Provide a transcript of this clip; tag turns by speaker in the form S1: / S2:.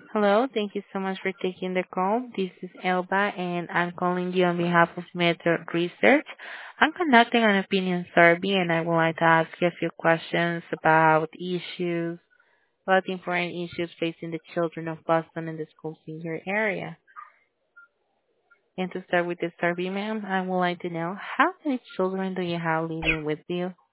S1: Hello. Thank you so much for taking the call. This is Elba, and I'm calling you on behalf of Method Research. I'm conducting an opinion survey, and I would like to ask you a few questions about important issues facing the children of Boston and the schools in your area. And to start with the survey, ma'am, I would like to know how many children do you have living with you?